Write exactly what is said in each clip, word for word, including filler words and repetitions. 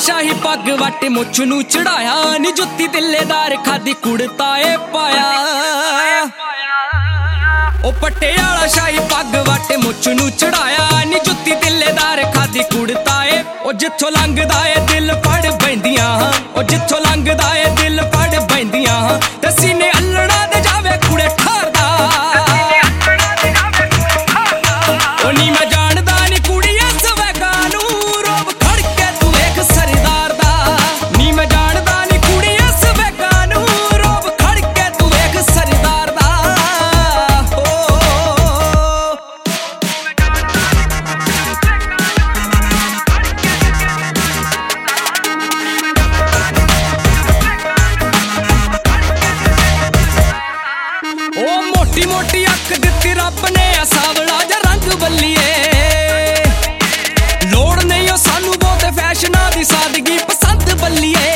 शाही पग वट मुछ नू चढ़ाया नी जुत्ती तिल्लेदार खादी कुड़ता ए पाया ओ पटियाला शाही पग वट मुछ नू चढ़ाया नी जुत्ती तिल्लेदार खादी कुड़ता ए ओ जिथों लंघदा ए दिल फड़ पैंदियां ओ जिथों लंघदा ए दिल फड़ पैंदियां ते सीने अल्लड़ा दे जावे कुड़े ठारदा ओ नी मैं जानदा नी कुड़ी इस वैगा नू रोब खड़ के तू वेख सरदार दा नी मैं जानदा नी कुड़ी इस वैगा नू रोब खड़ के तू वेख सरदार दा ओ ओ मोटी मोटी अख दित्ती रब ने सावला जा रंग बल्लीए लोड़ नहीं ओ सानू बहुते फैशना दी सादगी पसंद बल्लीए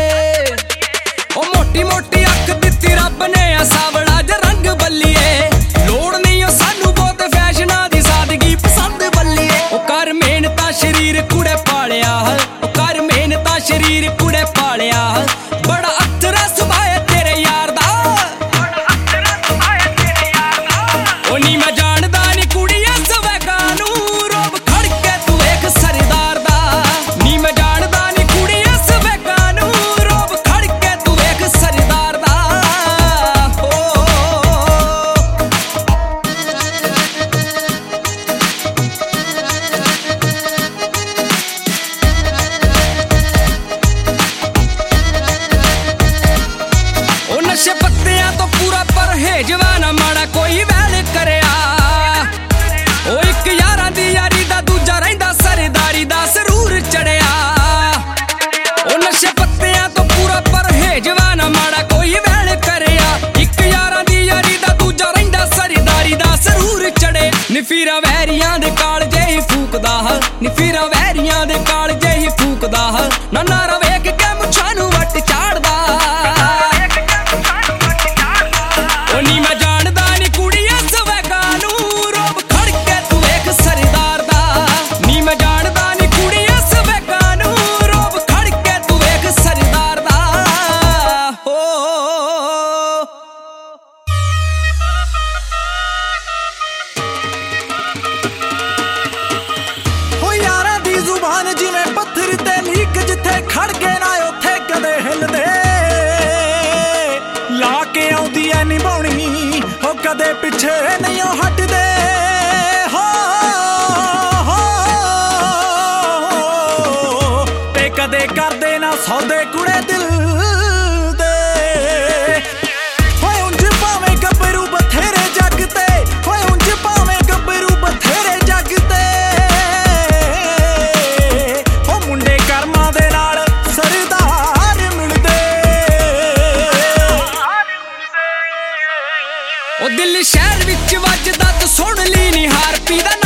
ओ मोटी मोटी अख दित्ती रब ने सावला जा रंग बल्लीए लोड़ नहीं ओ सानू बहुते फैशना दी सादगी पसंद बल्लीए ओ कर मेहनता शरीर कुड़े पालिया ओ कर मेहनता शरीर कुड़े पालिया बड़ा अथरा सुभाए तेरे यार दा ओ नी मैं जानदा नी कुड़ी इस वैगा नू रोब खड़ के तू वेख सरदार दा नी मैं जानदा नी कुड़ी इस वैगा नू रोब खड़ के तू वेख सरदार दा ओ ओ नशे पत्तियां तो पूरा परहेज वा ना माड़ा कोई वैल करिया ओ एक यारां दी यारी दा दूजा रहिंदा सरदारी दा सरूर चढ़िया ओ नशे पत्तियां तो पूरा परहेज वा ना माड़ा कोई वैल करिया एक यारां दी यारी दा दूजा रहिंदा सरदारी दा सरूर चढ़े निफीरा वैरियां दे कालजे ही फूकदा निफीरा वैरियां दे कालजे ही फूकदा ना नारा वेख के मुछां नू वट चाड़दा ओ नी मैं जानदा नी कुड़ी इस वैगा नू रोब खड़ के तू वेख सरदार दा नी मैं जानदा नी कुड़ी इस वैगा नू रोब खड़ के तू वेख सरदार दा हो हो यारां दी जुबान जिवें पत्थर ते लीक जिथे खड़ के ना उत्थे कदे हिलदे ला के आउंदी ऐ निभाउणी हो कदे पिछे नहीं हटदे हो हो ते कदे करदे ना सौदे कुड़े दिल दे होए उंज भावें गब्बरू बथेरे जगते होए उंज भावें गब्बरू बथेरे जगते हो मुंडे कर्मां दे नाल सरदार मिलदे ओ दिल शहर विच वजदा तू सुन ली नी हार पी दा